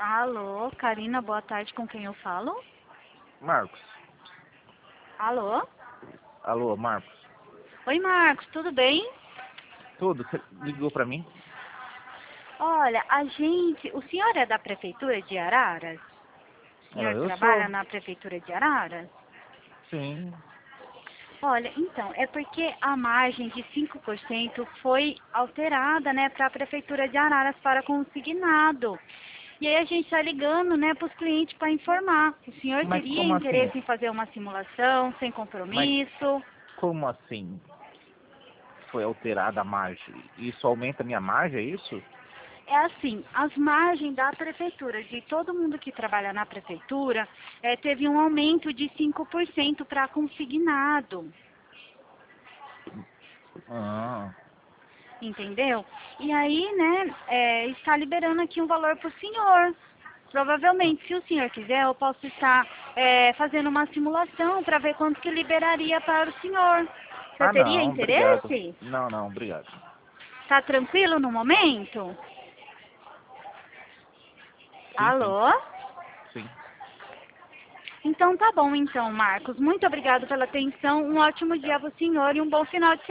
Alô, Karina, boa tarde, com quem eu falo? Marcos. Alô? Alô, Marcos. Oi, Marcos, tudo bem? Tudo? Você ligou pra mim? Olha, o senhor é da Prefeitura de Araras? O senhor Eu trabalha sou. na Prefeitura de Araras? Sim. Olha, então, é porque a margem de 5% foi alterada, né, para a Prefeitura de Araras para consignado. E aí a gente está ligando, né, para os clientes para informar. O senhor Mas teria como assim? interesse em fazer uma simulação sem Mas compromisso? como assim foi alterada a margem? Isso aumenta a minha margem, é isso? É assim, as margens da prefeitura, de todo mundo que trabalha na prefeitura, teve um aumento de 5% para consignado, Ah, entendeu? E aí, né, está liberando aqui um valor para o senhor. Provavelmente, se o senhor quiser, eu posso estar fazendo uma simulação para ver quanto que liberaria para o senhor. Você teria não, obrigado. interesse? Não, obrigado. Tá tranquilo no momento? Sim, sim. Alô? Sim. Então tá bom então, Marcos. Muito obrigado pela atenção. Um ótimo dia para o senhor e um bom final de semana.